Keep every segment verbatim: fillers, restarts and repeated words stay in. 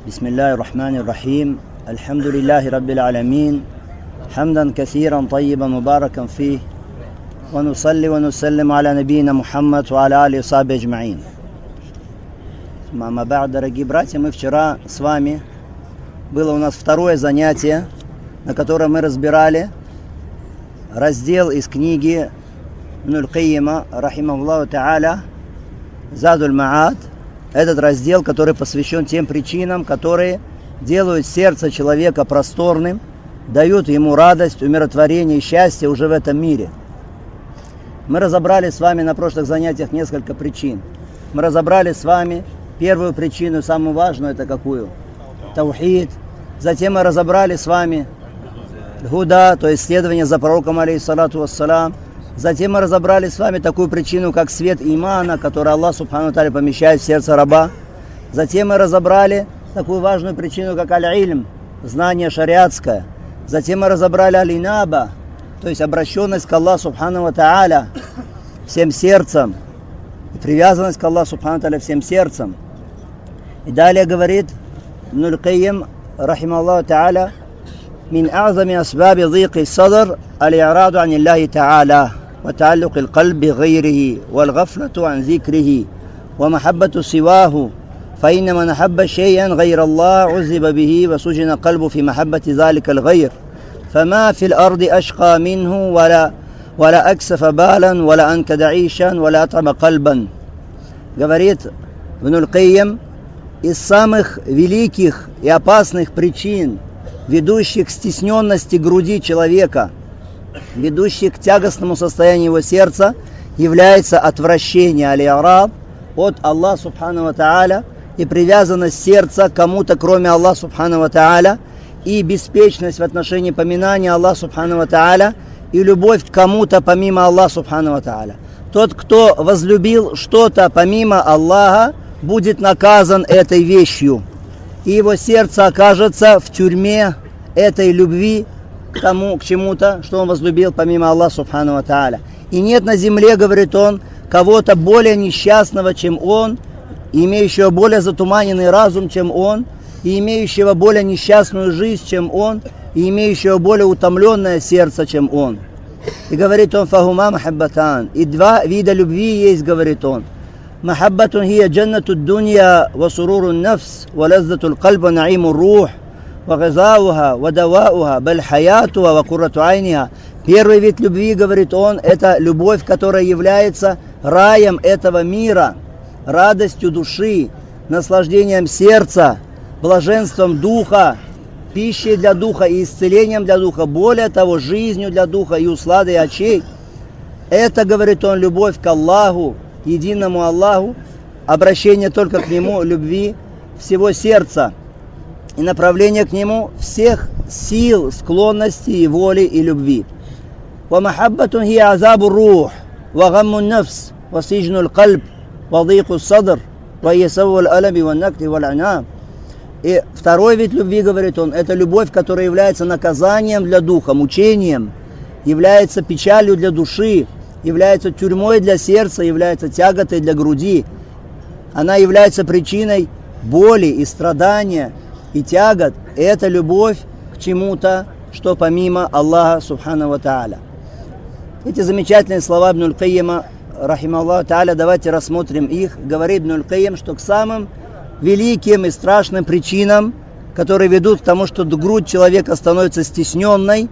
بسم الله الرحمن الرحيم الحمد لله رب العالمين حمدا كثيرا طيبا مباركا فيه ونصلي ونسلم على نبينا Мухаммад وعلى آله وصحبه أجمعين. Мама ба'д, дорогие братья, мы вчера с вами, было у нас второе занятие, на котором мы разбирали раздел из книги Ибн аль-Каййима, рахимахуллаху та'аля, Задуль Ма'ад. Этот раздел, который посвящен тем причинам, которые делают сердце человека просторным, дают ему радость, умиротворение и счастье уже в этом мире. Мы разобрали с вами на прошлых занятиях несколько причин. Мы разобрали с вами первую причину, самую важную, это какую? Таухид. Затем мы разобрали с вами гуда, то есть следование за пророком, алейхиссалату вассалам. Затем мы разобрали с вами такую причину, как свет имана, который Аллах субхану тааля помещает в сердце раба. Затем мы разобрали такую важную причину, как аль-ильм, знание шариатское. Затем мы разобрали аль-инаба, то есть обращенность к Аллаху субхану тааля всем сердцем, и привязанность к Аллаху субхану тааля всем сердцем. И далее говорит Ибн аль-Каййим, рахимахуллаху тааля, «Мин а'зами асбаби дийки садр аль-и'раду ан Аллахи тааля, وتعلق القلب بغيره والغفلة عن ذكره ومحبة سواه فإن من أحب شيئا غير الله عذب به وسجن قلبه في محبة ذلك الغير فما في الأرض أشقى منه ولا ولا أكسف بالا ولا أنكد عيشا ولا أطعم قلبا». Говорит Ибн аль-Каййим, из самых великих и опасных причин, ведущих к стесненности груди человека, ведущий к тягостному состоянию его сердца, является отвращение аль-и'раб от Аллаха субхану тааля и привязанность сердца к кому-то, кроме Аллаха субхану тааля, и беспечность в отношении поминания Аллаха субхану тааля и любовь к кому-то помимо Аллаха субхану тааля. Тот, кто возлюбил что-то помимо Аллаха, будет наказан этой вещью, и его сердце окажется в тюрьме этой любви к тому, к чему-то, что он возлюбил помимо Аллаха субхану тааля. И нет на земле, говорит он, кого-то более несчастного, чем он, имеющего более затуманенный разум, чем он, и имеющего более несчастную жизнь, чем он, и имеющего более утомленное сердце, чем он. И говорит он, фахума махаббатан, и два вида любви есть, говорит он. Махаббатун хия джаннату дунья ва суруру нафс ва лаззату аль-кальб ва наиму рух وغذاؤها ودواؤها بل حياتها وقرة عينها. Первый вид любви, говорит он, это любовь, которая является раем этого мира, радостью души, наслаждением сердца, блаженством духа, пищей для духа и исцелением для духа, более того, жизнью для духа и усладой очей. Это, говорит он, любовь к Аллаху, единому Аллаху, обращение только к Нему, любви всего сердца и направление к Нему всех сил, склонностей и воли и любви. وَمَحَبَّةٌ هِيَ عَذَابُ الرُّوحِ وَغَمُّ النَّفْسِ وَسِجْنُ الْقَلْبِ وَضِيقُ الصَّدْرِ وَهِيَ سَوْءُ الْأَلَمِ وَالنَّكْدِ وَالْعِنَامِ. И второй вид любви, говорит он, это любовь, которая является наказанием для духа, мучением, является печалью для души, является тюрьмой для сердца, является тяготой для груди. Она является причиной боли и страдания и тягот. Это любовь к чему-то, что помимо Аллаха субхану тааля. Эти замечательные слова Ибн аль-Каййима, рахимахуллаху тааля, давайте рассмотрим их. Говорит Ибн аль-Каййим, что к самым великим и страшным причинам, которые ведут к тому, что грудь человека становится стесненной,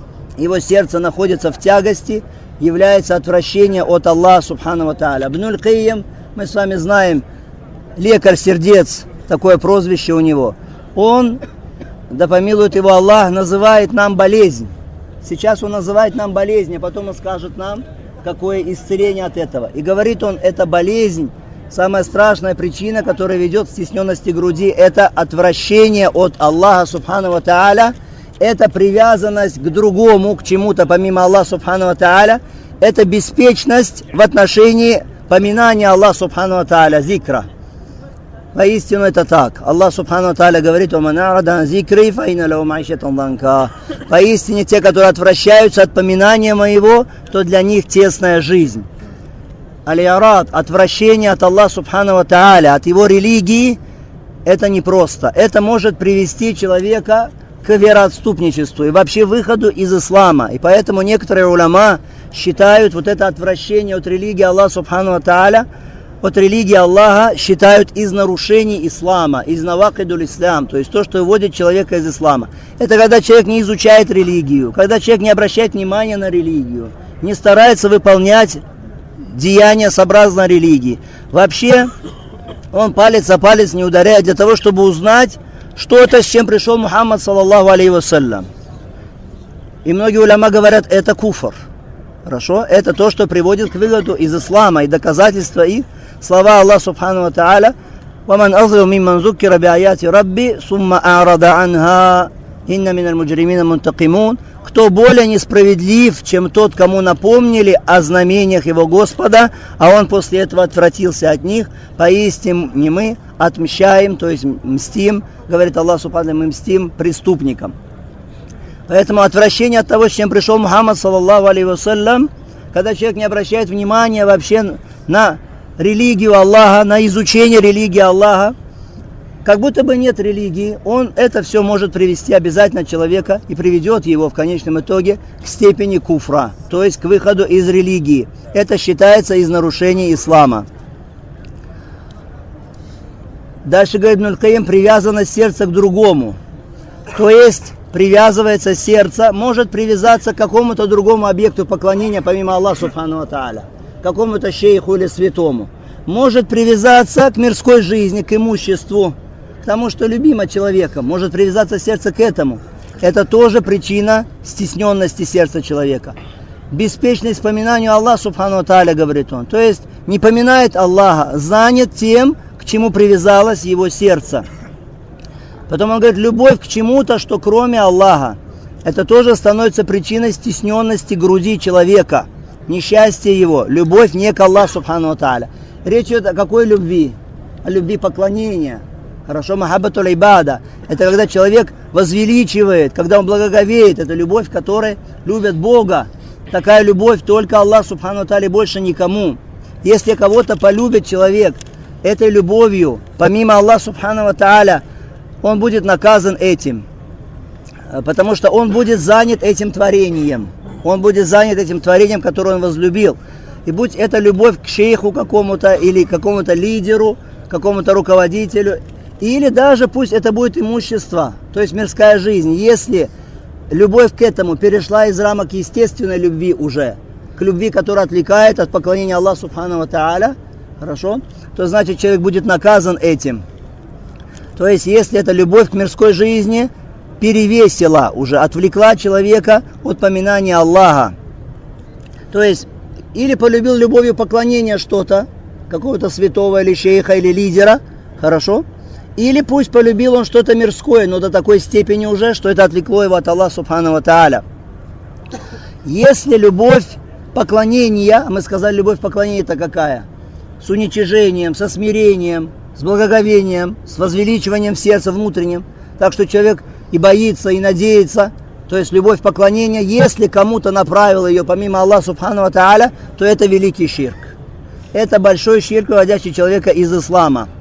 его сердце находится в тягости, является отвращение от Аллаха субхану тааля. Ибн аль-Каййим, мы с вами знаем, лекарь сердец, такое прозвище у него. Он, да помилует его Аллах, называет нам болезнь. Сейчас он называет нам болезнь, а потом он скажет нам, какое исцеление от этого. И говорит он, это болезнь, самая страшная причина, которая ведет к стесненности груди, это отвращение от Аллаха субхану тааля, это привязанность к другому, к чему-то помимо Аллаха субхану тааля, это беспечность в отношении поминания Аллаха субхану тааля, зикра. Поистину это так. Аллах субхану тааля говорит: поистине те, которые отвращаются от поминания моего, то для них тесная жизнь. Аль-Ярад, отвращение от Аллаха субхану тааля, от его религии, это непросто. Это может привести человека к вероотступничеству и вообще выходу из ислама. И поэтому некоторые уляма считают вот это отвращение от религии Аллаха Субхану ва Тааля, от религии Аллаха считают из нарушений ислама, из навакидуль ислам, то есть то, что выводит человека из ислама. Это когда человек не изучает религию, когда человек не обращает внимания на религию, не старается выполнять деяния сообразно религии. Вообще, он палец о палец не ударяет для того, чтобы узнать, что это, с чем пришел Мухаммад, саллаллаху алейхи вассалям. И многие уляма говорят, это куфр. Хорошо? Это то, что приводит к выходу из ислама, и доказательства их. Слова Аллаха Субхану ва Тааля: «Ваман азлиму мимман зуккира биаяти Рабби, сумма а'рада анха, инна миналь муджримина мунтакимун». Кто более несправедлив, чем тот, кому напомнили о знамениях его Господа, а он после этого отвратился от них, поистине не мы отмщаем, то есть мстим, говорит Аллах Субхану, мы мстим преступникам. Поэтому отвращение от того, с чем пришел Мухаммад, саллаллаху алейхи вассалям, когда человек не обращает внимания вообще на религию Аллаха, на изучение религии Аллаха, как будто бы нет религии, он это все может привести обязательно человека и приведет его в конечном итоге к степени куфра, то есть к выходу из религии. Это считается из нарушений ислама. Дальше говорит Ибн аль-Кайим: привязанность сердца к другому. То есть привязывается сердце, может привязаться к какому-то другому объекту поклонения, помимо Аллаха Субхану ва Тааля, к какому-то шейху или святому. Может привязаться к мирской жизни, к имуществу, к тому, что любимо человеком. Может привязаться сердце к этому. Это тоже причина стесненности сердца человека. Беспечность вспоминанию Аллаха Субхану ва Тааля, говорит он. То есть не поминает Аллаха, занят тем, к чему привязалось его сердце. Потом он говорит, любовь к чему-то, что кроме Аллаха. Это тоже становится причиной стесненности груди человека, несчастья его. Любовь не к Аллаху Субхану ва Тааля. Речь идет о какой любви? О любви поклонения. Хорошо, махаббатуль ибада. Это когда человек возвеличивает, когда он благоговеет. Это любовь, которой любят Бога. Такая любовь только Аллах Субхану ва Тааля, больше никому. Если кого-то полюбит человек этой любовью, помимо Аллаха Субхану ва Тааля, он будет наказан этим, потому что он будет занят этим творением. Он будет занят этим творением, которое он возлюбил. И будь это любовь к шейху какому-то, или какому-то лидеру, какому-то руководителю, или даже пусть это будет имущество, то есть мирская жизнь. Если любовь к этому перешла из рамок естественной любви уже, к любви, которая отвлекает от поклонения Аллаху Субхану ва Тааля, хорошо, то значит человек будет наказан этим. То есть, если эта любовь к мирской жизни перевесила уже, отвлекла человека от поминания Аллаха. То есть, или полюбил любовью поклонения что-то, какого-то святого или шейха или лидера, хорошо, или пусть полюбил он что-то мирское, но до такой степени уже, что это отвлекло его от Аллаха Субхану ва Тааля. Если любовь поклонения, мы сказали, любовь поклонения это какая? С уничижением, со смирением, с благоговением, с возвеличиванием сердца внутренним, так что человек и боится, и надеется, то есть любовь поклонения, если кому-то направил ее помимо Аллаха Субхану ва Тааля, то это великий ширк. Это большой ширк, выводящий человека из ислама.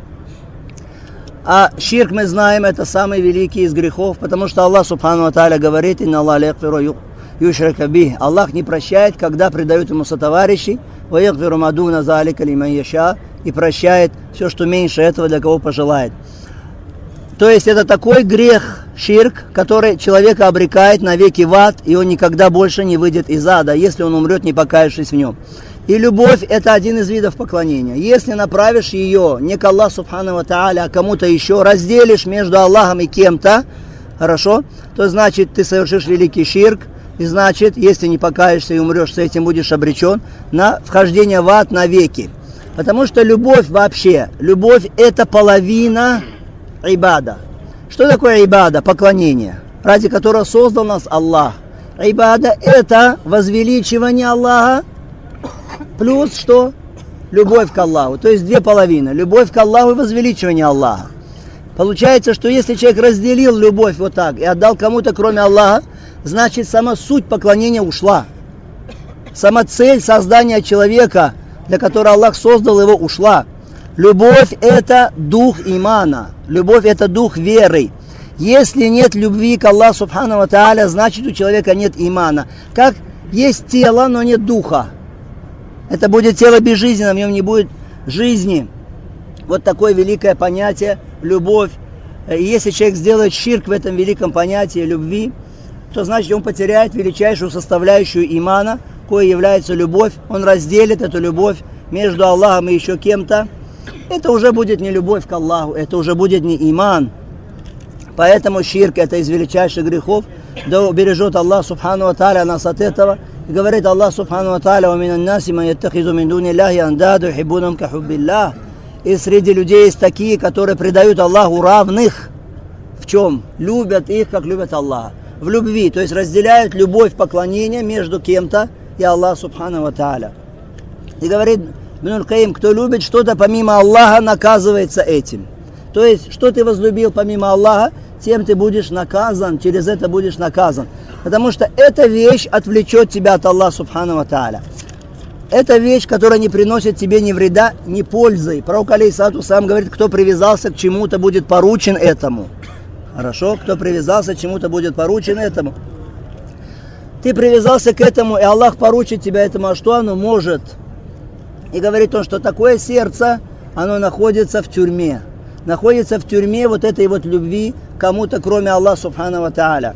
А ширк, мы знаем, это самый великий из грехов, потому что Аллах Субхану ва Тааля говорит: «Инна Аллах ла яғфиру юшрика бих». Аллах не прощает, когда предают ему сотоварищей, «Ва яғфиру ма дуна залика лиман яша», и прощает все, что меньше этого, для кого пожелает. То есть это такой грех, ширк, который человека обрекает навеки в ад, и он никогда больше не выйдет из ада, если он умрет, не покаявшись в нем. И любовь – это один из видов поклонения. Если направишь ее не к Аллаху Субхану ва Тааля, а кому-то еще, разделишь между Аллахом и кем-то, хорошо, то значит ты совершишь великий ширк, и значит, если не покаешься и умрешь, с этим будешь обречен на вхождение в ад навеки. Потому что любовь вообще, любовь это половина ибада. Что такое ибада? Поклонение, ради которого создал нас Аллах. Ибада это возвеличивание Аллаха, плюс что? Любовь к Аллаху. То есть две половины. Любовь к Аллаху и возвеличивание Аллаха. Получается, что если человек разделил любовь вот так и отдал кому-то кроме Аллаха, значит сама суть поклонения ушла. Сама цель создания человека, для которой Аллах создал его, ушла. Любовь – это дух имана. Любовь – это дух веры. Если нет любви к Аллаху Субхану ва Тааля, значит у человека нет имана. Как есть тело, но нет духа. Это будет тело безжизненное, в нем не будет жизни. Вот такое великое понятие – любовь. И если человек сделает ширк в этом великом понятии любви, то значит он потеряет величайшую составляющую имана, кое является любовь. Он разделит эту любовь между Аллахом и еще кем-то. Это уже будет не любовь к Аллаху, это уже будет не иман. Поэтому ширк – это из величайших грехов. Да убережет Аллах Субхану ва Тааля нас от этого. И говорит Аллах Субхану ва Тааля: «Ва минан наси ман яттахизу мин дуни Аллахи андаду юхиббунахум ка хуббиллах». И среди людей есть такие, которые предают Аллаху равных. В чем? Любят их, как любят Аллаха. В любви, то есть разделяют любовь, поклонение между кем-то и Аллаху Субхану ва Тааля. И говорит Ибн аль-Каим: кто любит что-то помимо Аллаха, наказывается этим. То есть, что ты возлюбил помимо Аллаха, тем ты будешь наказан, через это будешь наказан. Потому что эта вещь отвлечет тебя от Аллаха Субхану ва Тааля. Это вещь, которая не приносит тебе ни вреда, ни пользы. Пророк алейхиссалату сам говорит: кто привязался к чему-то, будет поручен этому. Хорошо? Кто привязался к чему-то, будет поручен этому. Ты привязался к этому, и Аллах поручит тебя этому, а что оно может? И говорит он, что такое сердце, оно находится в тюрьме. Находится в тюрьме вот этой вот любви к кому-то, кроме Аллаха Субхану ва Тааля.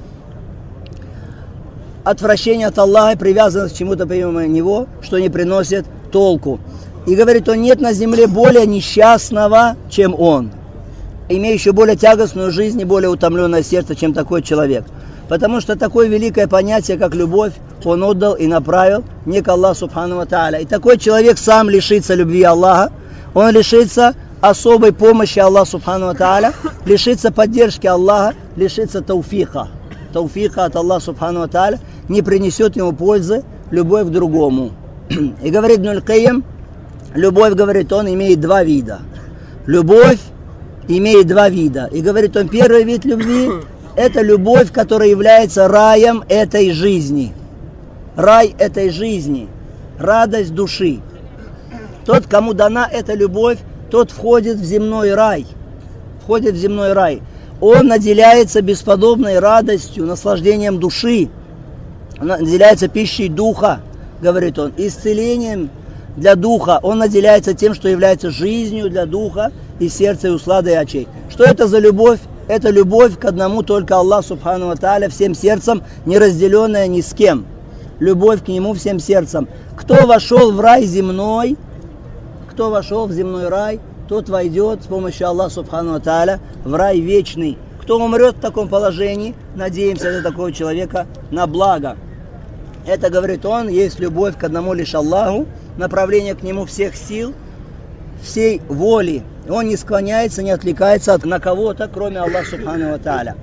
Отвращение от Аллаха, привязанность к чему-то помимо Него, что не приносит толку. И говорит он: нет на земле более несчастного, чем он, имеющий более тягостную жизнь и более утомленное сердце, чем такой человек. Потому что такое великое понятие, как любовь, он отдал и направил не к Аллаху Субхану ва Тааля. И такой человек сам лишится любви Аллаха, он лишится особой помощи Аллаха Субхану ва Тааля, лишится поддержки Аллаха, лишится тауфиха. Тауфиха от Аллаха Субхану ва Тааля, не принесет ему пользы любовь к другому. И говорит Ибн аль-Каим, любовь, говорит он, имеет два вида. Любовь имеет два вида. И говорит он, первый вид любви – это любовь, которая является раем этой жизни. Рай этой жизни, радость души. Тот, кому дана эта любовь, тот входит в земной рай. Входит в земной рай. Он наделяется бесподобной радостью, наслаждением души. Он наделяется пищей духа, говорит он, исцелением для духа. Он наделяется тем, что является жизнью для духа и сердца, и усладой очей. Что это за любовь? Это любовь к одному только Аллаху Субхану ва Тааля, всем сердцем, не разделенная ни с кем. Любовь к Нему всем сердцем. Кто вошел в рай земной, кто вошел в земной рай, тот войдет с помощью Аллаха Субхану ва Тааля в рай вечный. Кто умрет в таком положении, надеемся для такого человека на благо. Это, говорит он, есть любовь к одному лишь Аллаху, направление к Нему всех сил, всей воли. Он не склоняется, не отвлекается от, на кого-то, кроме Аллаха Субхану ва Тааля.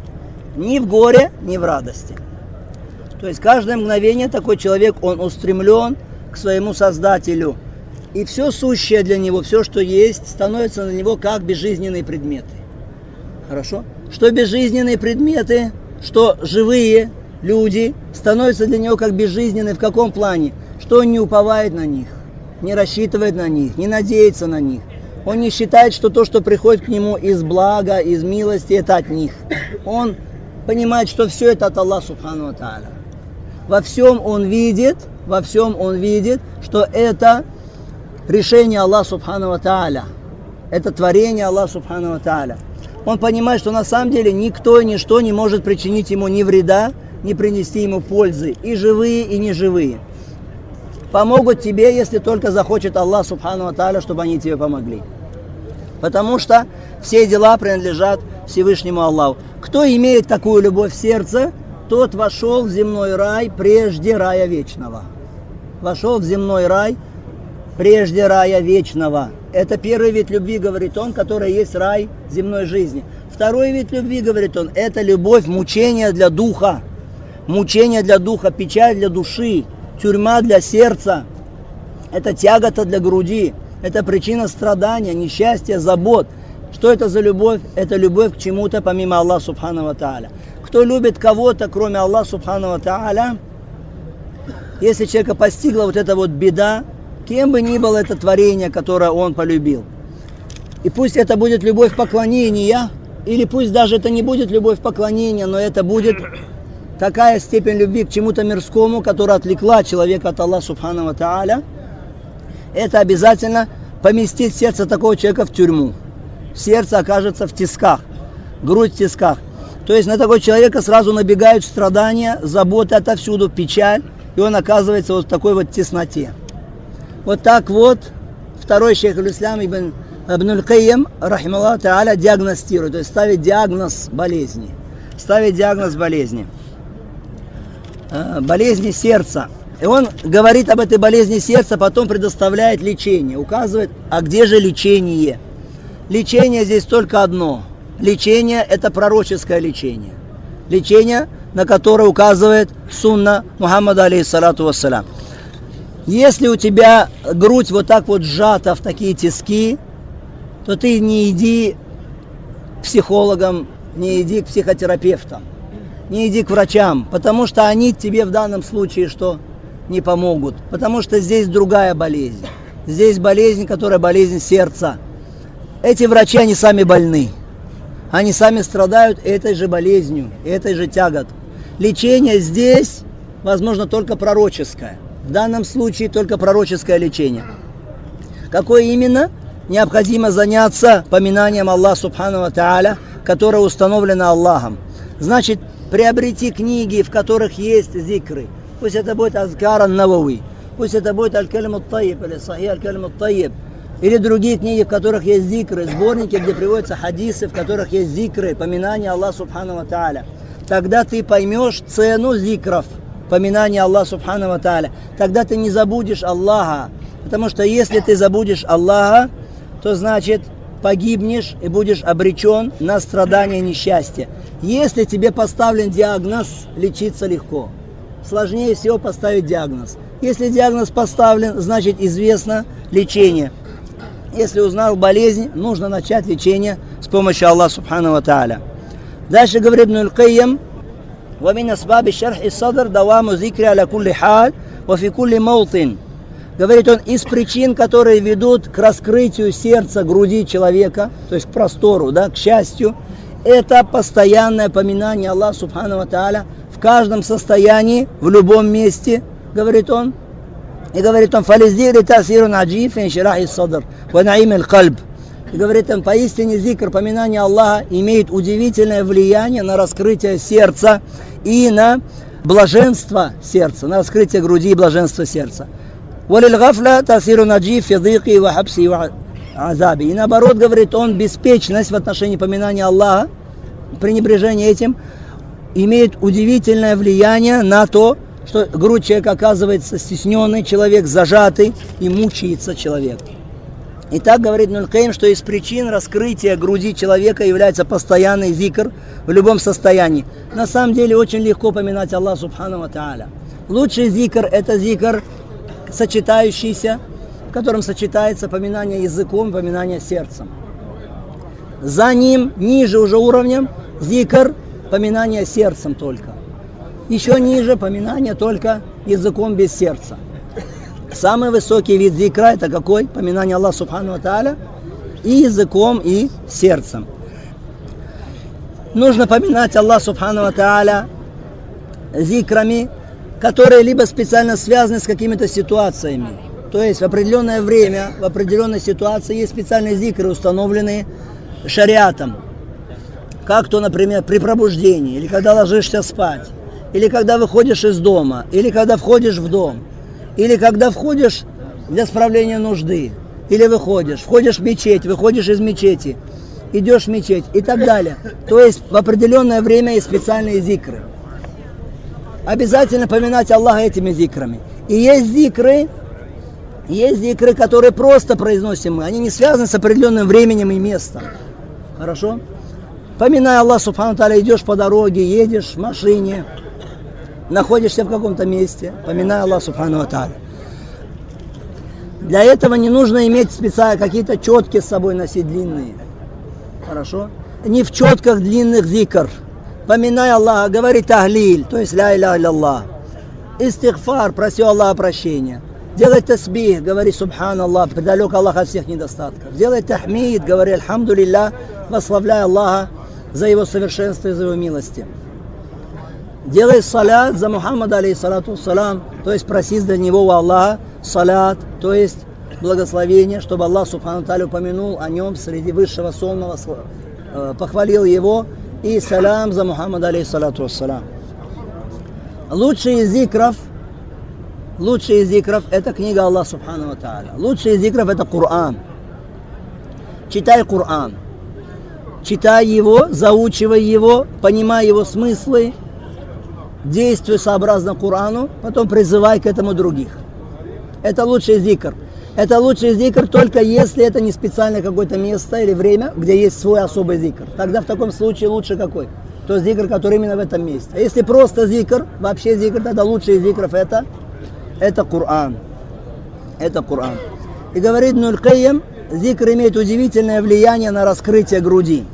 Ни в горе, ни в радости. То есть каждое мгновение такой человек, он устремлен к своему Создателю. И все сущее для него, все, что есть, становится на него как безжизненные предметы. Хорошо? Что безжизненные предметы, что живые люди становятся для него как безжизненные в каком плане? Что он не уповает на них, не рассчитывает на них, не надеется на них. Он не считает, что то, что приходит к нему из блага, из милости, это от них. Он понимает, что все это от Аллаха Субхану ва Тааля. Во всем он видит, во всем он видит, что это решение Аллаха Субхану ва Тааля. Это творение Аллаха Субхану ва Тааля. Он понимает, что на самом деле никто и ничто не может причинить ему ни вреда, ни принести ему пользы. И живые, и неживые. Помогут тебе, если только захочет Аллах Субхану ва Тааля, чтобы они тебе помогли. Потому что все дела принадлежат Всевышнему Аллаху. Кто имеет такую любовь в сердце, тот вошел в земной рай прежде рая вечного. Вошел в земной рай прежде рая вечного. Это первый вид любви, говорит он, который есть рай земной жизни. Второй вид любви, говорит он, это любовь, мучение для духа. Мучение для духа, печаль для души, тюрьма для сердца. Это тягота для груди. Это причина страдания, несчастья, забот. Что это за любовь? Это любовь к чему-то помимо Аллаха Субхану ва Тааля. Кто любит кого-то, кроме Аллаха Субхану ва Тааля, если человека постигла вот эта вот беда, кем бы ни было это творение, которое он полюбил, И пусть это будет любовь поклонения, или пусть даже это не будет любовь поклонения, но это будет такая степень любви к чему-то мирскому, которая отвлекла человека от Аллаха Субхану ва Тааля, это обязательно поместит сердце такого человека в тюрьму. Сердце окажется в тисках, грудь в тисках. То есть на такого человека сразу набегают страдания, заботы отовсюду, печаль, и он оказывается вот в такой вот тесноте. Вот так вот второй шейх аль-Ислам ибн Ибн аль-Кайим, рахималлаху тааля, диагностирует, то есть ставит диагноз болезни. Ставит диагноз болезни. Болезни сердца. И он говорит об этой болезни сердца, потом предоставляет лечение, указывает, а где же лечение? Лечение здесь только одно. Лечение – это пророческое лечение. Лечение, на которое указывает сунна Мухаммада, алейхиссалату вассалям. Если у тебя грудь вот так вот сжата в такие тиски, то ты не иди к психологам, не иди к психотерапевтам, не иди к врачам, потому что они тебе в данном случае что не помогут, потому что здесь другая болезнь. Здесь болезнь, которая болезнь сердца. Эти врачи, они сами больны. Они сами страдают этой же болезнью, этой же тяготой. Лечение здесь, возможно, только пророческое. В данном случае только пророческое лечение. Какое именно? Необходимо заняться поминанием Аллаха Субхану ва Тааля, которое установлено Аллахом. Значит, приобрети книги, в которых есть зикры. Пусть это будет Азкар ан-Навави, пусть это будет Аль-Калим ат-Тайиб или Сахих Аль-Калим ат-Тайиб, или другие книги, в которых есть зикры, сборники, где приводятся хадисы, в которых есть зикры, поминания Аллаха Субхану ва Тааля. Тогда ты поймешь цену зикров, поминания Аллаха Субхану ва Тааля. Тогда ты не забудешь Аллаха, потому что если ты забудешь Аллаха, то значит погибнешь и будешь обречен на страдания и несчастье. Если тебе поставлен диагноз, лечиться легко. Сложнее всего поставить диагноз. Если диагноз поставлен, значит известно лечение. Если узнал болезнь, нужно начать лечение с помощью Аллаха Субхану ва Тааля. Дальше говорит Ибн аль-Кайим: وَمِنْ أَسْبَابِ الشَّرْحِ الصَّدْرِ دَوَامُ ذِكْرِ عَلَى كُلِّ حَالٍ وَفِي كُلِّ مَوْطٍ. Говорит он, из причин, которые ведут к раскрытию сердца, груди человека, то есть к простору, да, к счастью, это постоянное поминание Аллаха Субхану ва Тааля в каждом состоянии, в любом месте, говорит он. И говорит он, فَلِزِّيرِ تَأْثِيرٌ عَجِيبٌ فِي انشِرَاحِ الصَّدْرِ وَنَعِيمِ الْقَلْبِ. И говорит он, поистине зикр, поминание Аллаха, имеет удивительное влияние на раскрытие сердца и на блаженство сердца, на раскрытие груди и блаженство сердца. وَلِلْغَفْلَ تَأْثِيرٌ عَجِيبٌ فِي ضِيقِهِ وَحَبْسِهِ وَعَذَابِهِ. И наоборот, говорит он, беспечность в отношении поминания Аллаха, пренебрежение этим, имеет удивительное влияние на то, что грудь человека оказывается стесненной, человек зажатый и мучается человек. Итак, говорит Ибн аль-Кайим, что из причин раскрытия груди человека является постоянный зикр в любом состоянии. На самом деле очень легко поминать Аллаха Субхану ва Тааля. Лучший зикр – это зикр, сочетающийся, в котором сочетается поминание языком, поминание сердцем. За ним, ниже уже уровнем, зикр, поминание сердцем только. Еще ниже поминание только языком без сердца. Самый высокий вид зикра – это какой? Поминание Аллаха Субхану ва Тааля и языком, и сердцем. Нужно поминать Аллаха Субхану ва Тааля зикрами, которые либо специально связаны с какими-то ситуациями. То есть в определенное время, в определенной ситуации есть специальные зикры, установленные шариатом. Как то, например, при пробуждении, или когда ложишься спать, или когда выходишь из дома, или когда входишь в дом, или когда входишь для справления нужды, или выходишь, входишь в мечеть, выходишь из мечети, идешь в мечеть и так далее. То есть в определенное время есть специальные зикры. Обязательно поминать Аллаха этими зикрами. И есть зикры, есть зикры, которые просто произносим мы. Они не связаны с определенным временем и местом. Хорошо? Поминая Аллаха Субхану Тааля, идешь по дороге, едешь в машине, находишься в каком-то месте, поминая Аллаха Субхану Тааля. Для этого не нужно иметь специально какие-то четки с собой носить длинные. Хорошо? Не в четках длинных зикр. Поминай Аллаха, говори тахлиль, то есть ля иляха илля Аллах. Истигфар, проси Аллаха прощения. Делай тасбих, говори субханаллах, предалек Аллах от всех недостатков. Делай тахмид, говори альхамдулилля, восславляй Аллаха за его совершенство и за его милости. Делай салят за Мухаммада, алейхиссалату вассалам, то есть проси для него у Аллаха салят, то есть благословение, чтобы Аллах субхану тааля упомянул о нем среди высшего сонного, похвалил его, и салям за Мухаммада, алейхиссалату вассалам. Лучший из зикров, лучший из зикров это книга Аллаха субхану тааля. Лучший из зикров это Коран. Читай Коран. Читай его, заучивай его, понимай его смыслы, действуй сообразно Корану, потом призывай к этому других. Это лучший зикр. Это лучший зикр только если это не специальное какое-то место или время, где есть свой особый зикр. Тогда в таком случае лучше какой? То зикр, который именно в этом месте. А если просто зикр, вообще зикр, тогда лучший из зикров это, это Коран. Это Коран. И говорит Ибн аль-Кайим, зикр имеет удивительное влияние на раскрытие груди.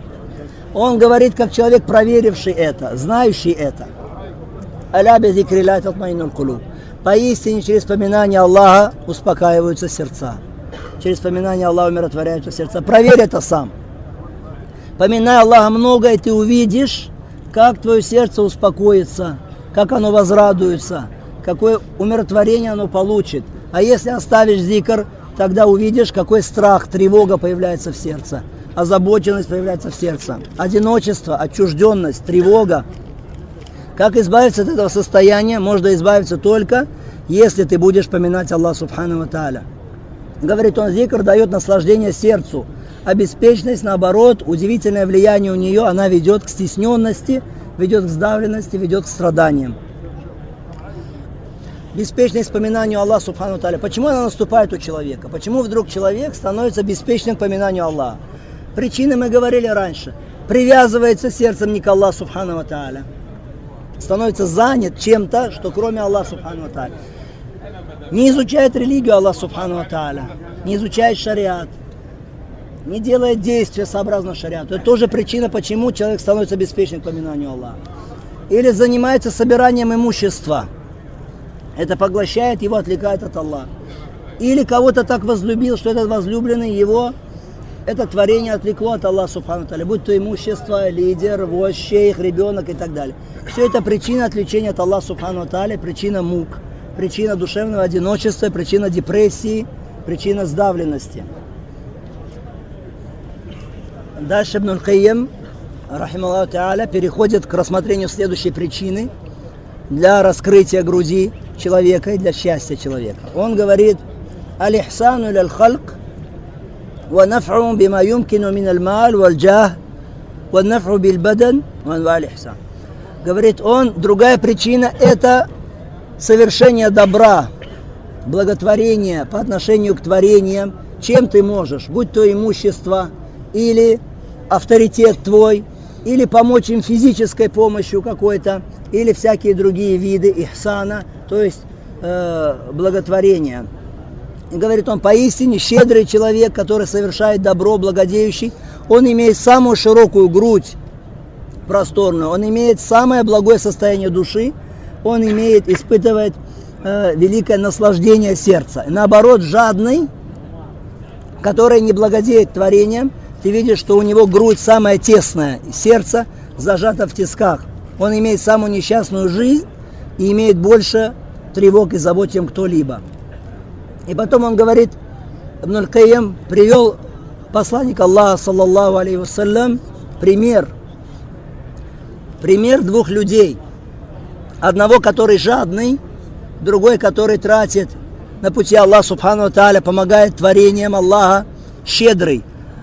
Он говорит, как человек, проверивший это, знающий это. Аля би зикрилляхи татмаиннуль кулуб. Поистине через вспоминание Аллаха успокаиваются сердца. Через вспоминание Аллаха умиротворяются сердца. Проверь это сам. Поминай Аллаха много, и ты увидишь, как твое сердце успокоится, как оно возрадуется, какое умиротворение оно получит. А если оставишь зикр, тогда увидишь, какой страх, тревога появляется в сердце, озабоченность появляется в сердце, одиночество, отчужденность, тревога. Как избавиться от этого состояния? Можно избавиться только, если ты будешь поминать Аллаха субхану ва тааля. Говорит он, зикр дает наслаждение сердцу, а беспечность, наоборот, удивительное влияние у нее, она ведет к стесненности, ведет к сдавленности, ведет к страданиям. Беспечность к поминанию Аллаха субхану ва тааля. Почему она наступает у человека? Почему вдруг человек становится беспечным к поминанию Аллаха? Причины мы говорили раньше. Привязывается сердцем не к Аллаху субхану ва тааля. Становится занят чем-то, что кроме Аллаха субхану ва тааля. Не изучает религию Аллаха субхану ва тааля, не изучает шариат, не делает действия сообразно шариату. Это тоже причина, почему человек становится беспечным к поминанию Аллаха. Или занимается собиранием имущества. Это поглощает его, отвлекает от Аллаха. Или кого-то так возлюбил, что этот возлюбленный его, это творение отвлекло от Аллаха субхану ва тааля, будь то имущество, лидер, вождь, шейх, ребенок и так далее. Все это причина отвлечения от Аллаха субхану ва тааля, причина мук, причина душевного одиночества, причина депрессии, причина сдавленности. Дальше Ибн аль-Кайим, рахималлаху тааля, переходит к рассмотрению следующей причины для раскрытия груди человека и для счастья человека. Он говорит, аль-ихсану ляль-халк, ونفع بما يمكن من المال والجاه والنفع بالبدن وانواع الإحسان. Говорит он, другая причина это совершение добра, благотворение по отношению к творениям, чем ты можешь, будь то имущество или авторитет твой, или помочь им физической помощью какой-то, или всякие другие виды ихсана, то есть э, благотворения. И говорит он, поистине щедрый человек, который совершает добро, благодеющий, он имеет самую широкую грудь, просторную, он имеет самое благое состояние души, он имеет, испытывает э, великое наслаждение сердца. И наоборот, жадный, который не благодеет творением, ты видишь, что у него грудь самая тесная, сердце зажато в тисках. Он имеет самую несчастную жизнь и имеет больше тревог и забот, чем кто-либо. И потом он говорит, Ибн аль-Кайим привел посланник Аллаха, саллаллаху алейхи вассалям, пример. Пример двух людей. Одного, который жадный, другой, который тратит на пути Аллаха, субхану ва тааля, помогает творениям Аллаха, щедрый.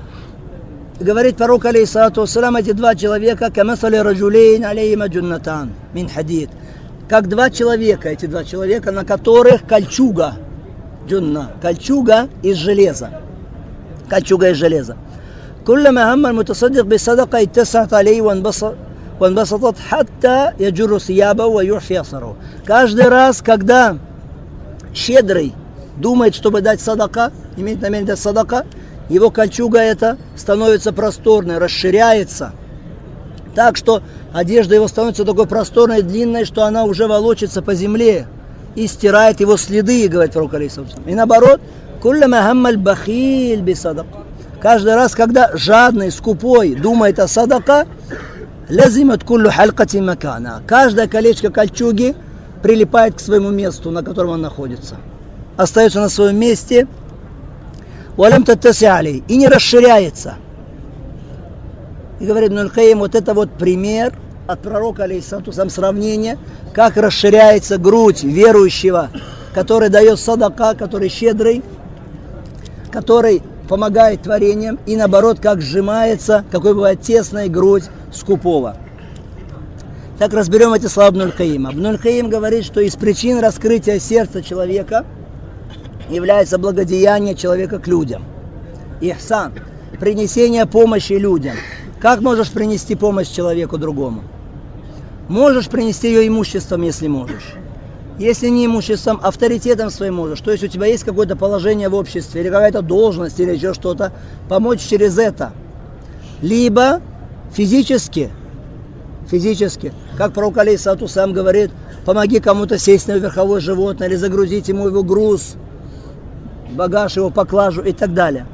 И говорит пророк, алейхиссалату вассалям, эти два человека, камасали раджулейн алейхима джуннатан мин хадид. Как два человека, эти два человека, на которых кольчуга, джунна, кольчуга из железа. Кольчуга из железа. Куллама хамма аль-мутасаддик бисадака иттасат алейхи ванбасатат хатта яджуру сияба ва юхфи асару. Каждый раз, когда щедрый думает, чтобы дать садака, имеет намерение дать садака, его кольчуга эта становится просторной, расширяется. Так что одежда его становится такой просторной, длинной, что она уже волочится по земле. и стирает его следы, говорит пророк алейхиссалям. И наоборот, куллама хаммаль бахиль би садака. Каждый раз, когда жадный, скупой думает о садака, лазимат куллу халькати макана. Каждое колечко кольчуги прилипает к своему месту, на котором он находится. Остается на своем месте, валям таттаси алей, и не расширяется. И говорит Ибн аль-Кайим, вот это вот пример от пророка алейхиссалям, сравнение, как расширяется грудь верующего, который дает садака, который щедрый, который помогает творениям, и наоборот, как сжимается, какой бывает тесная грудь скупого. Так разберем эти слова Ибн аль-Кайима. Ибн аль-Кайим говорит, что из причин раскрытия сердца человека является благодеяние человека к людям. Ихсан, принесение помощи людям. Как можешь принести помощь человеку другому? Можешь принести ее имуществом, если можешь. Если не имуществом, авторитетом своим можешь. То есть у тебя есть какое-то положение в обществе, или какая-то должность, или еще что-то. Помочь через это. Либо физически. Физически. Как пророк алейхиссалату сам говорит, помоги кому-то сесть на верховое животное, или загрузить ему его груз, багаж, его поклажу и так далее.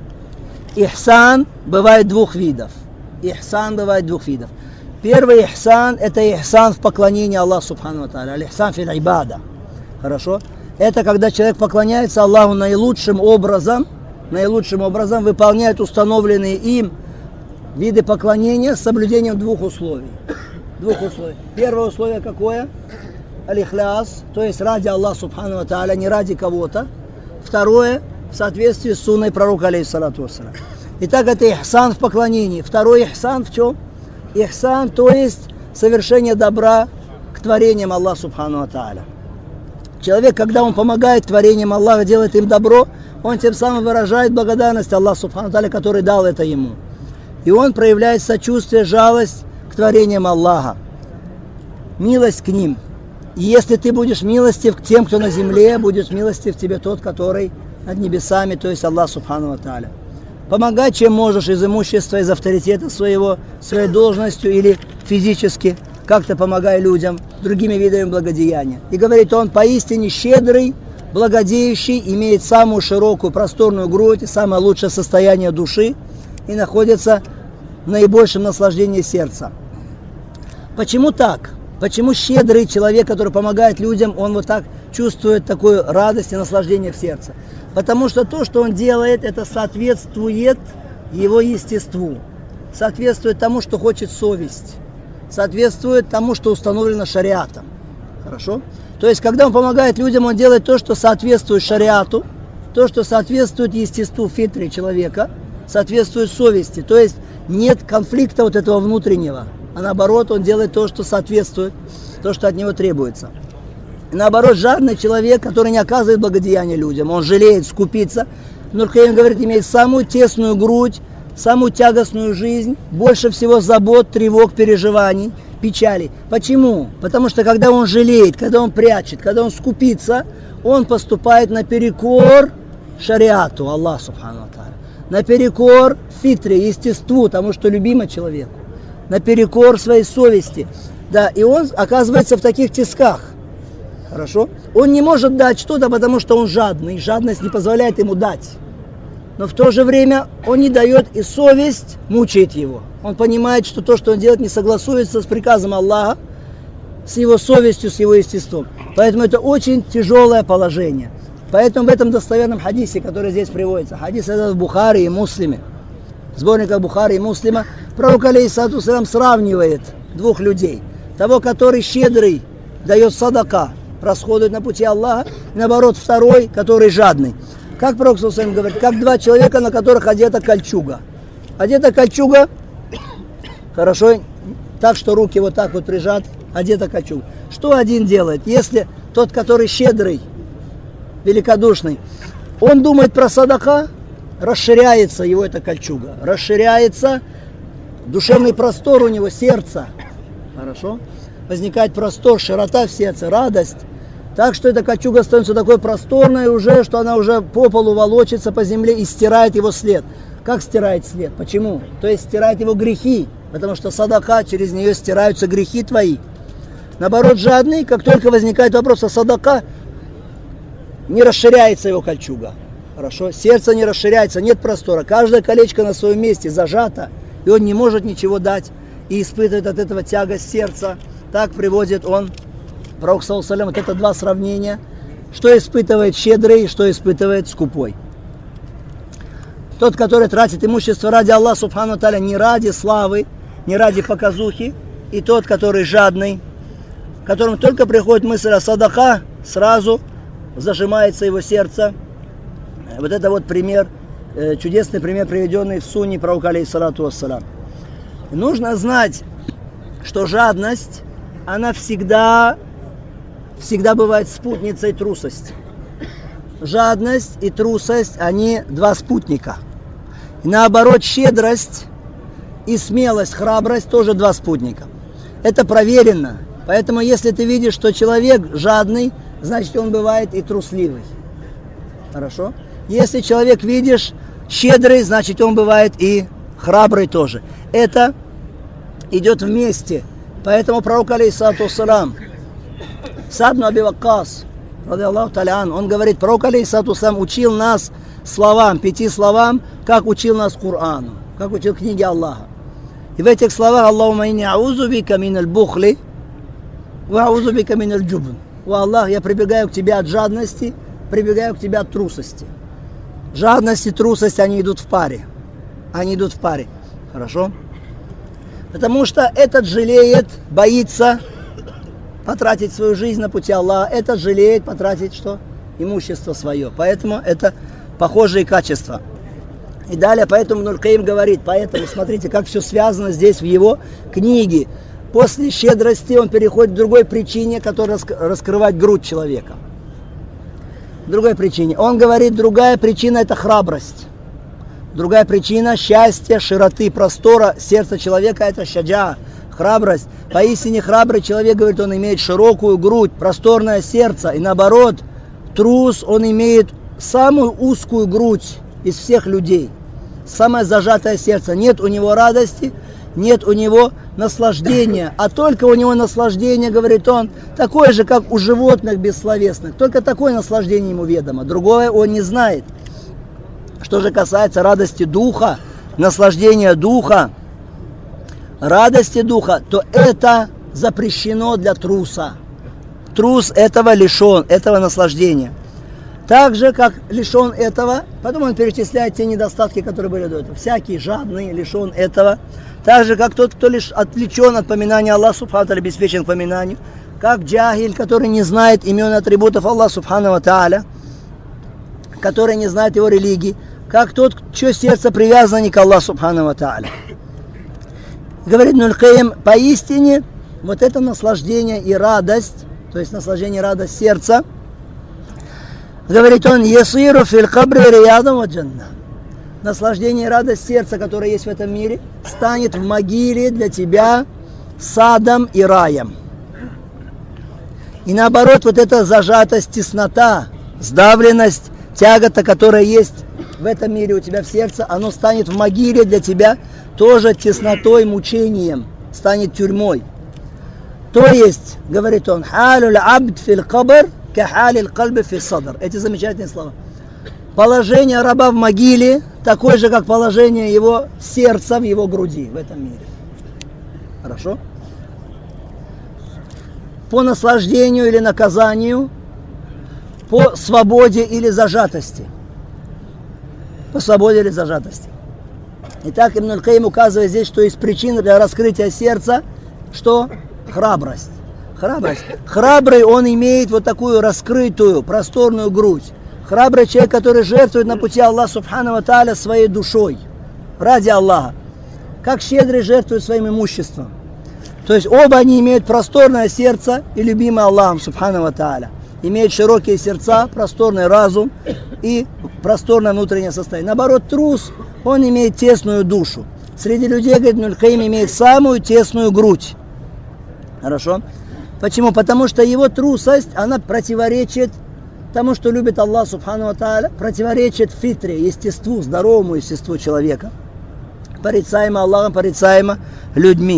Ихсан бывает двух видов. Ихсан бывает двух видов. Первый ихсан — это ихсан в поклонении Аллаху субхану ва тааля. Аль-ихсан фил ибада. Хорошо? Это когда человек поклоняется Аллаху наилучшим образом, наилучшим образом выполняет установленные им виды поклонения с соблюдением двух условий. Двух условий. Первое условие какое? Аль-ихляс, то есть ради Аллаха субхану ва тааля, не ради кого-то. Второе, в соответствии с сунной пророка алейхиссалату вассалям. Итак, это ихсан в поклонении. Второй ихсан в чем? Ихсан, то есть совершение добра к творениям Аллаха субхану ва тааля. Человек, когда он помогает творениям Аллаха, делает им добро, он тем самым выражает благодарность Аллаху субхану ва тааля, который дал это ему. И он проявляет сочувствие, жалость к творениям Аллаха, милость к ним. И если ты будешь милостив к тем, кто на земле, будет милостив тебе тот, который над небесами, то есть Аллах субхану ва тааля. Помогай, чем можешь, из имущества, из авторитета своего, своей должностью или физически, как-то помогай людям, другими видами благодеяния. И говорит он, поистине щедрый, благодеющий, имеет самую широкую, просторную грудь, самое лучшее состояние души и находится в наибольшем наслаждении сердца. Почему так? Почему щедрый человек, который помогает людям, он вот так чувствует такую радость и наслаждение в сердце? Потому что то, что он делает, это соответствует его естеству, соответствует тому, что хочет совесть, соответствует тому, что установлено шариатом. Хорошо? То есть, когда он помогает людям, он делает то, что соответствует шариату, то, что соответствует естеству, фитре человека, соответствует совести. То есть, нет конфликта вот этого внутреннего. А наоборот, он делает то, что соответствует, то, что от него требуется. И наоборот, жадный человек, который не оказывает благодеяния людям, он жалеет, скупится. Ибн аль-Кайим говорит, имеет самую тесную грудь, самую тягостную жизнь, больше всего забот, тревог, переживаний, печалей. Почему? Потому что когда он жалеет, когда он прячет, когда он скупится, он поступает наперекор шариату, Аллах субхану ва тааля, наперекор фитре, естеству, тому, что любимо человеку, наперекор своей совести. Да, и он оказывается в таких тисках. Хорошо? Он не может дать что-то, потому что он жадный. Жадность не позволяет ему дать. Но в то же время он не дает, и совесть мучает его. Он понимает, что то, что он делает, не согласуется с приказом Аллаха, с его совестью, с его естеством. Поэтому это очень тяжелое положение. Поэтому в этом достоверном хадисе, который здесь приводится, хадис этот в Бухари и Муслиме, в сборниках Бухари и Муслима, пророк алейхиссалату вассалям сравнивает двух людей. Того, который щедрый, дает садака, расходует на пути Аллаха, и наоборот, второй, который жадный. Как пророк саллаллаху алейхи ва саллям говорит, как два человека, на которых одета кольчуга. Одета кольчуга, хорошо, так что руки вот так вот прижаты, одета кольчуга. Что один делает? Если тот, который щедрый, великодушный, он думает про садака, расширяется его эта кольчуга, расширяется душевный простор у него, сердца. Хорошо? Возникает простор, широта в сердце, радость. Так что эта кольчуга становится такой просторной уже, что она уже по полу волочится по земле и стирает его след. Как стирает след? Почему? То есть стирает его грехи, потому что садака, через нее стираются грехи твои. Наоборот, жадный, как только возникает вопрос о садака, не расширяется его кольчуга. Хорошо? Сердце не расширяется, нет простора. Каждое колечко на своем месте зажато, и он не может ничего дать, и испытывает от этого тягость сердца. Так приводит он, пророк саллаллаху алейхи ва саллям, вот это два сравнения, что испытывает щедрый, что испытывает скупой. Тот, который тратит имущество ради Аллаха субхану тааля, не ради славы, не ради показухи, и тот, который жадный, которому только приходит мысль о садака, сразу зажимается его сердце. Вот это вот пример, чудесный пример, приведенный в сунне пророка алейхиссалату вассалям. Нужно знать, что жадность, она всегда, всегда бывает спутницей трусости. Жадность и трусость, они два спутника. И наоборот, щедрость и смелость, храбрость тоже два спутника. Это проверено. Поэтому, если ты видишь, что человек жадный, значит, он бывает и трусливый. Хорошо? Если человек видишь щедрый, значит, он бывает и храбрый тоже. Это идет вместе. Поэтому пророк алейхиссалату вассалям, Саад ибн Аби Ваккас, радиаллаху та'аля ан, он говорит, пророк алейхиссалату вассалям учил нас словам, пяти словам, как учил нас Корану, как учил книги Аллаха. И в этих словах Аллахумма инни аузу бика миналь бухли ва аузу бика миналь джубн. О Аллах, я прибегаю к тебе от жадности, прибегаю к тебе от трусости. Жадность и трусость, они идут в паре. Они идут в паре. Хорошо? Потому что этот жалеет, боится потратить свою жизнь на пути Аллаха. Этот жалеет потратить что? Имущество свое. Поэтому это похожие качества. И далее, поэтому Ибн аль-Каим говорит, поэтому смотрите, как все связано здесь в его книге. После щедрости он переходит к другой причине, которая раскрывает грудь человека. Другой причине. Он говорит, другая причина это храбрость. Другая причина счастья, широты, простора сердца человека это шаджа, храбрость. Поистине храбрый человек, говорит, он имеет широкую грудь, просторное сердце. И наоборот, трус, он имеет самую узкую грудь из всех людей. Самое зажатое сердце. Нет у него радости, нет у него наслаждения, а только у него наслаждение, говорит он, такое же, как у животных бессловесных. Только такое наслаждение ему ведомо, другое он не знает. Что же касается радости духа, наслаждения духа, радости духа, то это запрещено для труса. Трус этого лишен, этого наслаждения. Так же, как лишен этого, потом он перечисляет те недостатки, которые были до этого. Всякий жадный лишен этого. Так же, как тот, кто лишь отвлечен от поминания Аллаха субхану тааля, обеспечен к поминанию. Как джахиль, который не знает имен и атрибутов Аллаха субхану тааля, который не знает его религии. Как тот, чье сердце привязано не к Аллаху субхану тааля. Говорит Ибн аль-Каим, поистине, вот это наслаждение и радость, то есть наслаждение и радость сердца, говорит он, ясиру фил кабри риядам ва джанна. Наслаждение и радость сердца, которое есть в этом мире, станет в могиле для тебя садом и раем. И наоборот, вот эта зажатость, теснота, сдавленность, тягота, которая есть в этом мире у тебя в сердце, оно станет в могиле для тебя тоже теснотой, мучением, станет тюрьмой. То есть, говорит он, халюль абд фил кабр кахалиль кальби фил садр. Эти замечательные слова. Положение раба в могиле такое же, как положение его сердца в его груди в этом мире. Хорошо? По наслаждению или наказанию, по свободе или зажатости. По свободе или зажатости. Итак, Ибн аль-Каим указывает здесь, что из причин для раскрытия сердца, что храбрость. Храбрость. Храбрый, он имеет вот такую раскрытую, просторную грудь. Храбрый человек, который жертвует на пути Аллаха субхану тааля своей душой. Ради Аллаха. Как щедрый жертвует своим имуществом. То есть оба они имеют просторное сердце и любимый Аллахом субхану тааля. Имеют широкие сердца, просторный разум и просторное внутреннее состояние. Наоборот, трус, он имеет тесную душу. Среди людей, говорит Ибн аль-Каим, имеет самую тесную грудь. Хорошо? Почему? Потому что его трусость, она противоречит тому, что любит Аллах субхану тааля, противоречит фитре, естеству, здоровому естеству человека. Порицаемо Аллахом, порицаемо людьми.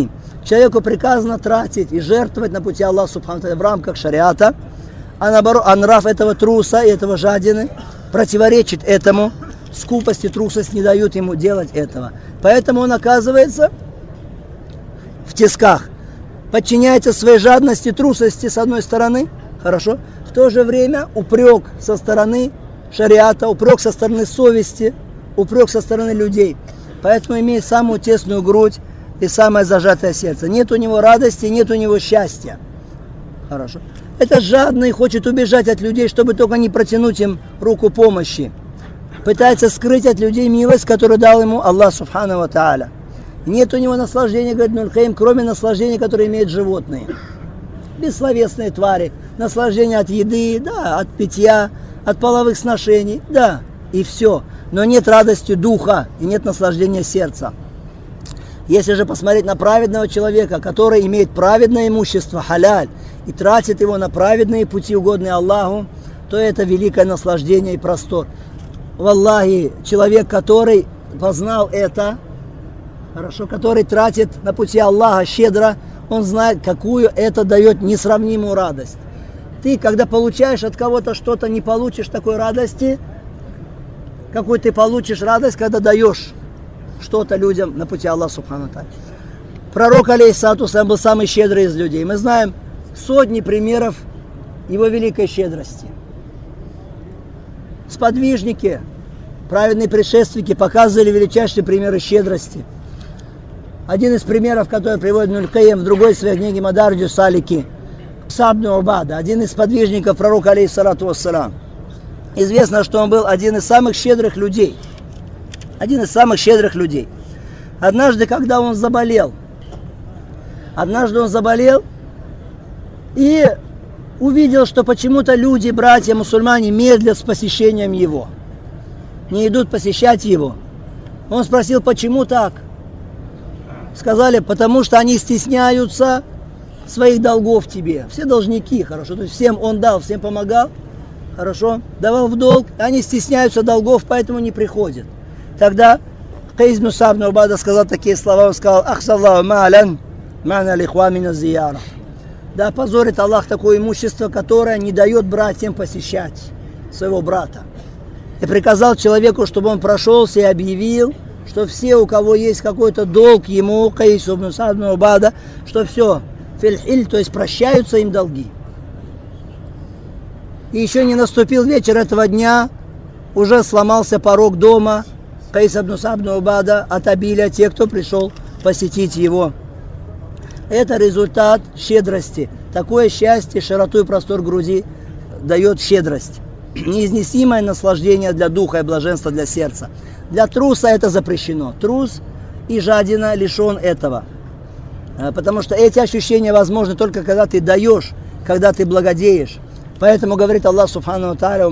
человеку приказано тратить и жертвовать на пути Аллаха Субхану ва Тааля в рамках шариата, а наоборот, а нрав этого труса и этого жадины противоречит этому, скупость и трусость не дают ему делать этого. Поэтому он оказывается в тисках, подчиняется своей жадности, трусости с одной стороны, хорошо, в то же время упрек со стороны шариата, упрек со стороны совести, упрек со стороны людей. Поэтому имеет самую тесную грудь и самое зажатое сердце. Нет у него радости, нет у него счастья. Хорошо. Это жадный, хочет убежать от людей, чтобы только не протянуть им руку помощи. Пытается скрыть от людей милость, которую дал ему Аллах Субхану ва Тааля. Нет у него наслаждения, говорит Ибн аль-Каим, кроме наслаждения, которое имеют животные. Бессловесные твари. Наслаждение от еды, да, от питья, от половых сношений, да, и все. Но нет радости духа и нет наслаждения сердца. Если же посмотреть на праведного человека, который имеет праведное имущество, халяль, и тратит его на праведные пути, угодные Аллаху, то это великое наслаждение и простор. Валлахи, человек, который познал это, хорошо, который тратит на пути Аллаха щедро, он знает, какую это дает несравнимую радость. Ты, когда получаешь от кого-то что-то, не получишь такой радости, какую ты получишь радость, когда даешь что-то людям на пути Аллаха Субхану ва Тааля. Пророк, алейхиссалату вассалям, был самый щедрый из людей. Мы знаем сотни примеров его великой щедрости. Сподвижники, праведные предшественники показывали величайшие примеры щедрости. Один из примеров, который приводит Ибн аль-Каим в другой своей книге Мадарджу Салики, Са'д ибн Убада, один из сподвижников пророка, алейхиссалату вассалям. Известно, что он был один из самых щедрых людей. Один из самых щедрых людей. Однажды, когда он заболел, однажды он заболел и увидел, что почему-то люди, братья, мусульмане, медлят с посещением его. Не идут посещать его. Он спросил, почему так? Сказали, потому что они стесняются своих долгов тебе. Все должники, хорошо. То есть всем он дал, всем помогал, хорошо. Давал в долг, они стесняются долгов, поэтому не приходят. Тогда Кайс ибн Са'д ибн Убада сказал такие слова. Он сказал, ахсаллаху ма'лян ма'на лихва мина зияра. Да позорит Аллах такое имущество, которое не дает братьям посещать своего брата. И приказал человеку, чтобы он прошелся и объявил, что все, у кого есть какой-то долг ему, Кайсу ибн Са'д ибн Убада, что все, фильхиль, то есть прощаются им долги. И еще не наступил вечер этого дня, уже сломался порог дома Кайс ибн Са'д ибн Убада от обилия тех, кто пришел посетить его. Это результат щедрости. Такое счастье, широту и простор груди дает щедрость. Неизносимое наслаждение для духа и блаженство для сердца. Для труса это запрещено. Трус и жадина лишен этого. Потому что эти ощущения возможны только когда ты даешь, когда ты благодеешь. Поэтому говорит Аллах Субхану ва Тааля,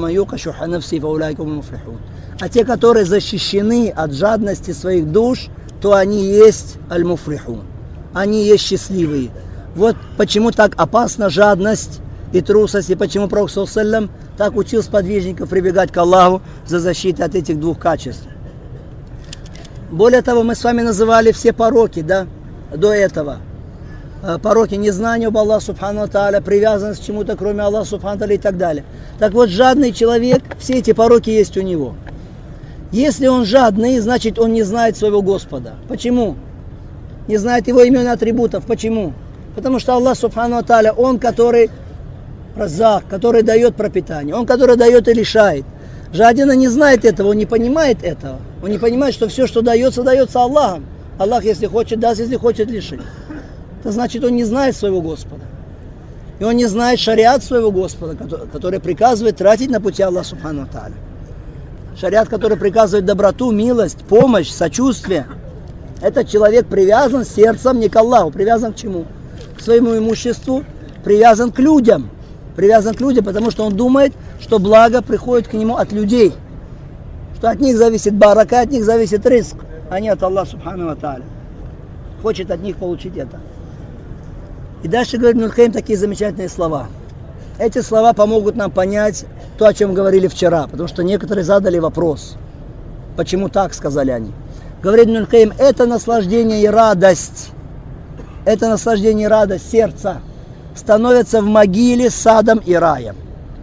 а те, которые защищены от жадности своих душ, то они есть аль-муфрихун. Они есть счастливые. Вот почему так опасна жадность и трусость, и почему Пророк саллаллаху алейхи ва саллям так учил сподвижников прибегать к Аллаху за защитой от этих двух качеств. Более того, мы с вами называли все пороки, да, до этого. Пороки незнания об Аллахе Субхану ва Тааля, привязанность к чему-то, кроме Аллаха Субхану ва Тааля и так далее. Так вот, жадный человек, все эти пороки есть у него. Если он жадный, значит он не знает своего Господа. Почему? Не знает его имен и атрибутов. Почему? Потому что Аллах Субхану ва Тааля, Он, который раззак, который дает пропитание, Он, который дает и лишает. Жадина не знает этого, он не понимает этого. Он не понимает, что все, что дается, дается Аллахом. Аллах, если хочет, даст, если хочет, лишит. Это значит, он не знает своего Господа. И он не знает шариат своего Господа, который, который приказывает тратить на пути Аллаха Субхану ва Тааля. Шариат, который приказывает доброту, милость, помощь, сочувствие. Этот человек привязан сердцем не к Аллаху. Привязан к чему? К своему имуществу. Привязан к людям. Привязан к людям, потому что он думает, что благо приходит к нему от людей. Что от них зависит барака, от них зависит риск, а не от Аллаха Субхану ва Тааля. Хочет от них получить это. И дальше говорит Ибн аль-Каим такие замечательные слова. Эти слова помогут нам понять то, о чем говорили вчера. Потому что некоторые задали вопрос. Почему так, сказали они. Говорит Ибн аль-Каим, это наслаждение и радость. это наслаждение и радость сердца становятся в могиле садом и раем.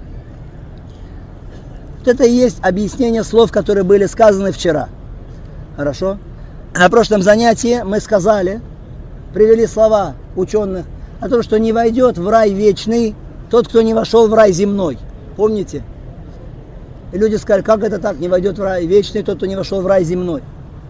Вот это и есть объяснение слов, которые были сказаны вчера. Хорошо? На прошлом занятии мы сказали, привели слова ученых о том, что не войдет в рай вечный тот, кто не вошел в рай земной. Помните? И люди сказали, как это так, не войдет в рай вечный тот, кто не вошел в рай земной.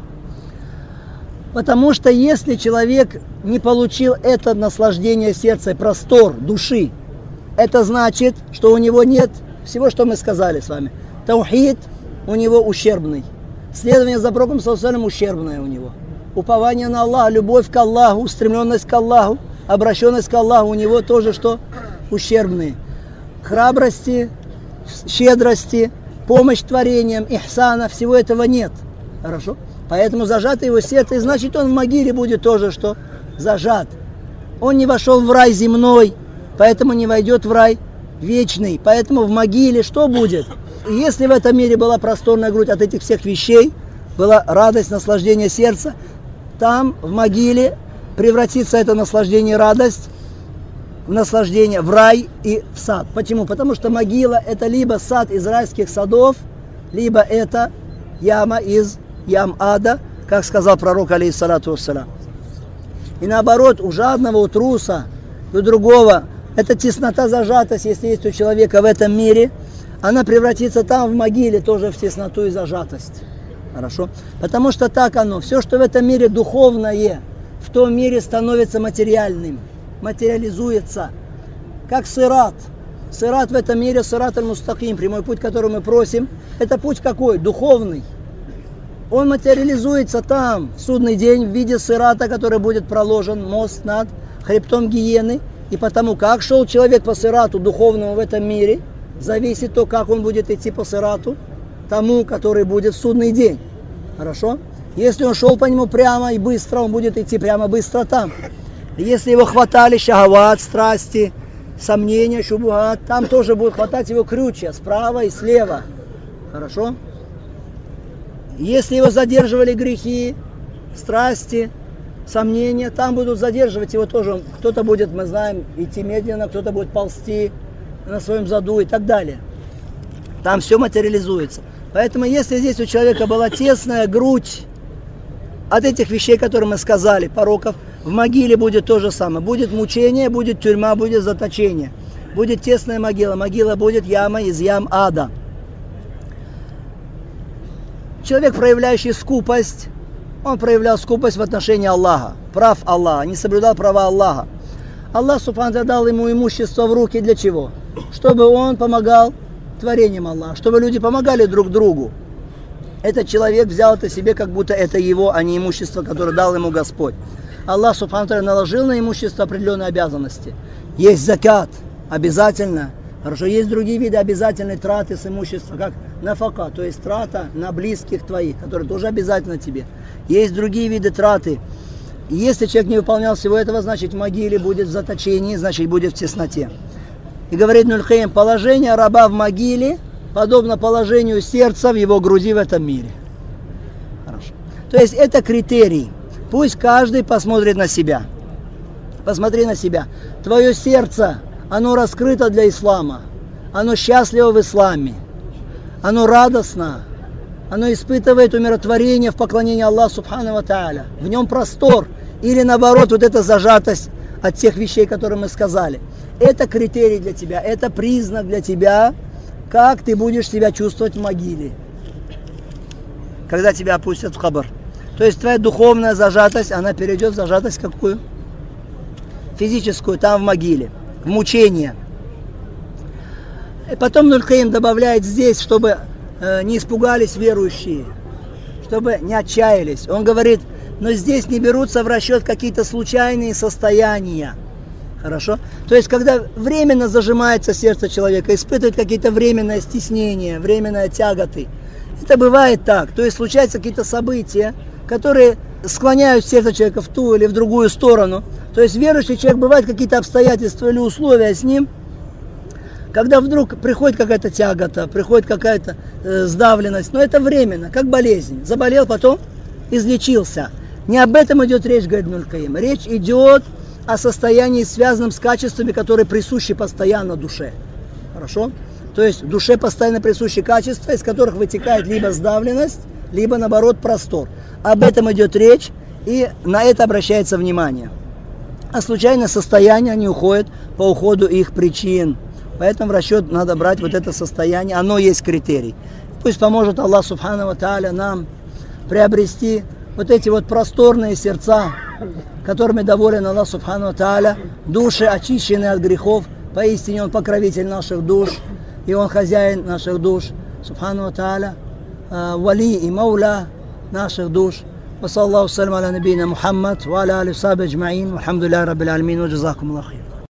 Потому что если человек не получил это наслаждение сердца, простор души, это значит, что у него нет всего, что мы сказали с вами. Таухид у него ущербный. Следование за пророком саллаллаху алейхи ва саллям ущербное у него. Упование на Аллаха, любовь к Аллаху, устремленность к Аллаху, обращенность к Аллаху у него тоже что? Ущербные. Храбрости, щедрости, помощь творениям, ихсана, всего этого нет. Хорошо? Поэтому зажато его сердце, и значит он в могиле будет тоже что? Зажат. Он не вошел в рай земной, поэтому не войдет в рай вечный. Поэтому в могиле что будет? Если в этом мире была просторная грудь от этих всех вещей, была радость, наслаждение сердца, там в могиле превратится это наслаждение и радость в наслаждение, в рай и в сад. Почему? Потому что могила это либо сад из райских садов, либо это яма из ям ада, как сказал пророк алейхиссалату вассалям. И наоборот, у жадного, у труса, у другого, эта теснота, зажатость, если есть у человека в этом мире, она превратится там в могиле тоже в тесноту и зажатость. Хорошо? Потому что так оно. Все, что в этом мире духовное, в том мире становится материальным, материализуется. Как сират. Сират в этом мире, сират аль-мустаким, прямой путь, который мы просим, это путь какой? Духовный. Он материализуется там, в судный день, в виде сирата, который будет проложен, мост над хребтом гиены. И потому, как шел человек по сирату духовному в этом мире, зависит то, как он будет идти по сирату, тому, который будет в судный день. Хорошо? Если он шел по нему прямо и быстро, он будет идти прямо быстро там. Если его хватали шахават, страсти, сомнения, шубуат, там тоже будет хватать его крючья справа и слева. Хорошо? Если его задерживали грехи, страсти, сомнения, там будут задерживать его тоже. Кто-то будет, мы знаем, идти медленно, кто-то будет ползти на своем заду и так далее. Там все материализуется. Поэтому если здесь у человека была тесная грудь от этих вещей, которые мы сказали, пороков, в могиле будет то же самое. Будет мучение, будет тюрьма, будет заточение. Будет тесная могила. Могила будет яма из ям ада. Человек, проявляющий скупость, он проявлял скупость в отношении Аллаха, прав Аллаха, не соблюдал права Аллаха. Аллах субхану дал ему имущество в руки для чего? Чтобы он помогал творениям Аллаха, чтобы люди помогали друг другу. Этот человек взял это себе, как будто это его, а не имущество, которое дал ему Господь. Аллах субхану наложил на имущество определенные обязанности. Есть закат, обязательно. Хорошо, есть другие виды обязательной траты с имущества, как нафака, то есть трата на близких твоих, которые тоже обязательно тебе. Есть другие виды траты. И если человек не выполнял всего этого, значит в могиле будет в заточении, значит будет в тесноте. И говорит Ибн аль-Кайим, положение раба в могиле подобно положению сердца в его груди в этом мире. Хорошо. То есть это критерий. Пусть каждый посмотрит на себя. Посмотри на себя. Твое сердце, оно раскрыто для ислама. Оно счастливо в исламе. Оно радостно. Оно испытывает умиротворение в поклонении Аллаху субхану ва тааля. В нем простор. Или наоборот, вот эта зажатость от тех вещей, которые мы сказали. Это критерий для тебя. Это признак для тебя, как ты будешь себя чувствовать в могиле. Когда тебя опустят в хабар. То есть твоя духовная зажатость, она перейдет в зажатость какую? Физическую, там в могиле. В мучение. И потом Ибн аль-Кайим добавляет здесь, чтобы э, не испугались верующие, чтобы не отчаялись. Он говорит, но здесь не берутся в расчет какие-то случайные состояния. Хорошо? То есть, когда временно зажимается сердце человека, испытывает какие-то временные стеснения, временные тяготы. Это бывает так. То есть, случаются какие-то события, которые склоняют сердце человека в ту или в другую сторону. То есть верующий человек, бывают какие-то обстоятельства или условия с ним, когда вдруг приходит какая-то тягота, приходит какая-то э, сдавленность, но это временно, как болезнь. Заболел, потом излечился. Не об этом идет речь, говорит Ибн аль-Кайим. Речь идет о состоянии, связанном с качествами, которые присущи постоянно душе. Хорошо? То есть в душе постоянно присущи качества, из которых вытекает либо сдавленность, либо наоборот простор. Об этом идет речь, и на это обращается внимание. А случайное состояние, они уходят по уходу их причин. Поэтому в расчет надо брать вот это состояние, оно есть критерий. Пусть поможет Аллах Субхану ва Тааля нам приобрести вот эти вот просторные сердца, которыми доволен Аллах Субхану ва Тааля, души, очищенные от грехов. Поистине Он покровитель наших душ, и Он хозяин наших душ. Субхану ва Тааля, вали и мауля наших душ. وصلى الله وسلم على نبينا محمد وعلى آله وصحبه أجمعين والحمد لله رب العالمين وجزاكم الله خير.